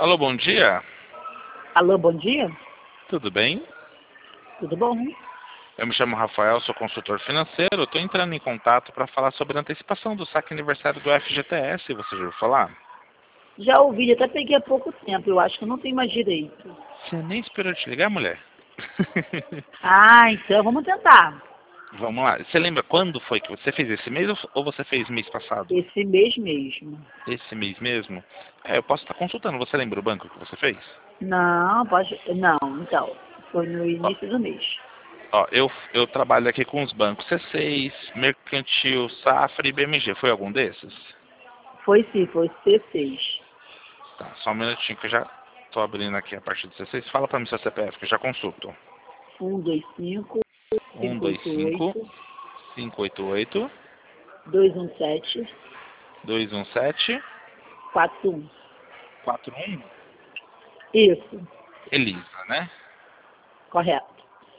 Alô, bom dia. Alô, bom dia? Tudo bem? Tudo bom? Eu me chamo Rafael, sou consultor financeiro. Estou entrando em contato para falar sobre a antecipação do saque aniversário do FGTS. Você já ouviu falar? Já ouvi, até peguei há pouco tempo, eu acho que eu não tenho mais direito. Você nem esperou te ligar, mulher? Ah, então vamos tentar. Vamos lá. Você lembra quando foi que você fez esse mês ou você fez mês passado? Esse mês mesmo. Esse mês mesmo? Eu posso estar consultando. Você lembra o banco que você fez? Não, pode. Não, então. Foi no Ó, início do mês. eu trabalho aqui com os bancos C6, Mercantil, Safra e BMG. Foi algum desses? Foi sim, foi C6. Tá, só um minutinho que eu já tô abrindo aqui a parte do C6. Fala pra mim seu CPF que eu já consulto. 125 125 588 588 217 217 41. 41. Isso, Elisa, né? correto.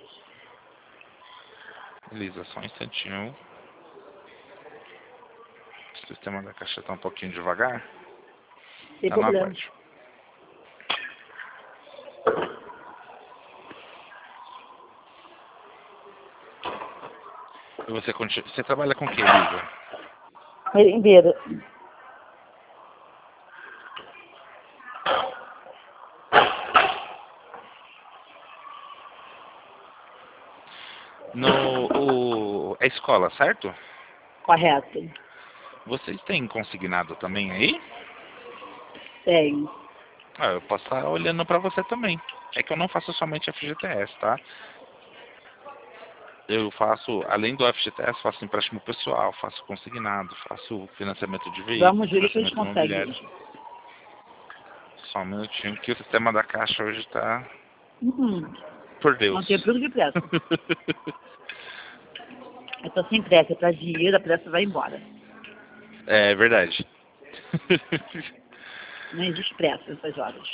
Elisa, só um instantinho. O sistema da caixa tá um pouquinho devagar. Sem Tá no problema. aguarde. E você trabalha com o que, Elisa? Merendeira. É escola, certo? Correto. Vocês têm consignado também aí? Tenho. Eu posso estar olhando pra você também. É que eu não faço somente FGTS, tá? Eu faço, além do FGTS, faço empréstimo pessoal, faço consignado, faço financiamento de veículo, Vamos ver o que a gente financiamento consegue imobiliário. hoje. Só um minutinho, que o sistema da caixa hoje tá por Não tem Deus. tudo de pressa. Eu tô sem pressa, pra dinheiro, a pressa vai embora. É verdade. Não existe pressa nessas horas.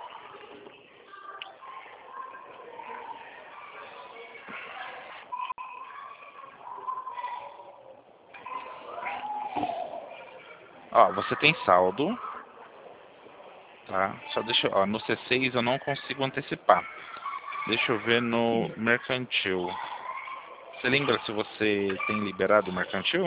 Você tem saldo, tá? Só deixa, no C6 eu não consigo antecipar. Deixa eu ver no mercantil. Você lembra se você tem liberado o mercantil?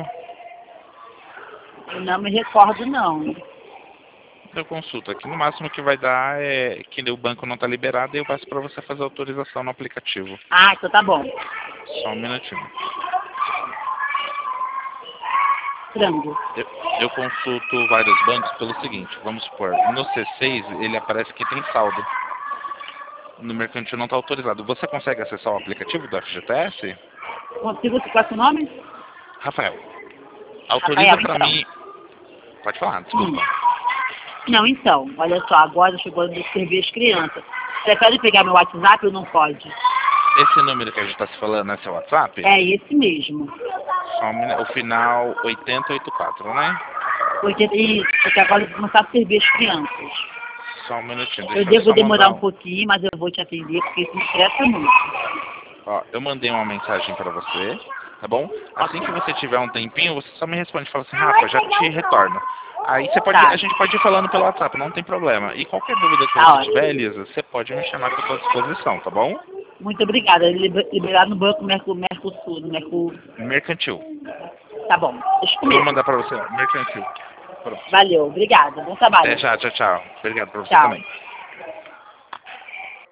Eu não me recordo, não. Eu consulto aqui. No máximo que vai dar é que o banco não está liberado e eu passo para você fazer a autorização no aplicativo. Ah, então tá bom. Só um minutinho. Frango. Eu consulto vários bancos pelo seguinte, vamos supor, no C6 ele aparece que tem saldo. No mercantil não está autorizado. Você consegue acessar o aplicativo do FGTS? Consigo ficar com o nome? Rafael, autoriza Rafael, para então. mim. Pode falar, desculpa. Não, então. Olha só, agora chegou de servir as crianças. Prefere pegar meu WhatsApp ou não pode? Esse número que a gente está se falando é seu WhatsApp? É esse mesmo. Só o final 8084, né? 80, isso, porque agora eu vou começar a servir as crianças. Só um minutinho, Eu deixa eu devo só demorar mandar um pouquinho, mas eu vou te atender, porque isso me estressa muito. eu mandei uma mensagem para você, tá bom? Assim que você tiver um tempinho, você só me responde, fala assim, Rafa, já te retorno. Aí Tá, a gente pode ir falando pelo WhatsApp, não tem problema. E qualquer dúvida que tá você tiver, ótimo. Elisa, você pode me chamar que eu estou à disposição, tá bom? Muito obrigada. Liberar no banco Mercosul, no Mercur. Mercantil. Tá bom, deixa Eu vou comigo. mandar para você, Mercantil. Pronto. Valeu, obrigada. Bom Até trabalho. já, tchau, tchau. Obrigado para você Tchau. também.